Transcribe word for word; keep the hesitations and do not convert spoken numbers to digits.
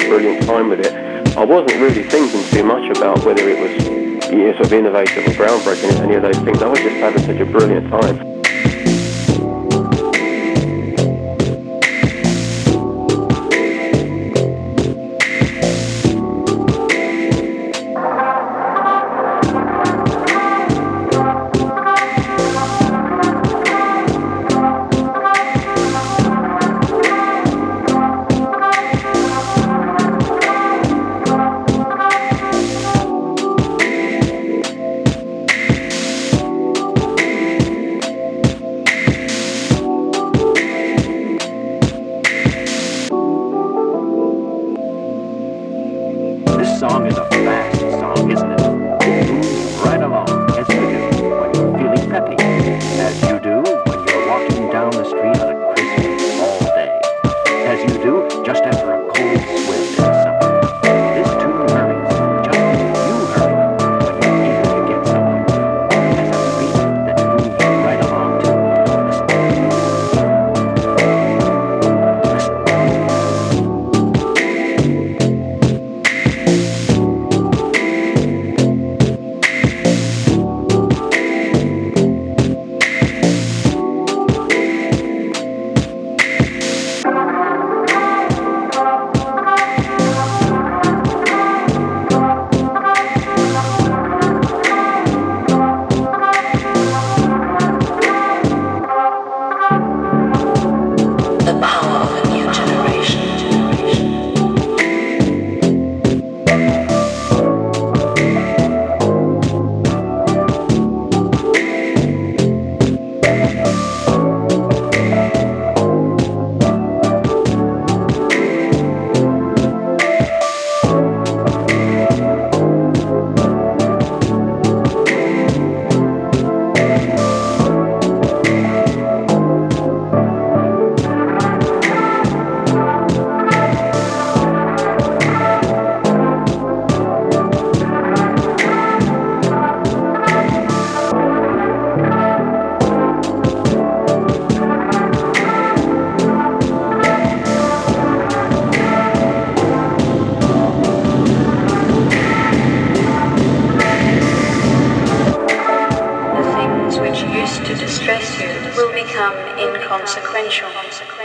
brilliant time with it. I wasn't really thinking too much about whether it was, you know, sort of innovative or groundbreaking, any of those things. I was just having such a brilliant time. This song is a fast song, isn't it? It moves right along, as you do when you're feeling peppy, as you do when you're walking down the street on a crisp fall day, as you do just after a cold swim in summer. This tune hurries, just as you hurry when you're eager to get somewhere, as a beat that moves right along too. Which used to distress you will become inconsequential.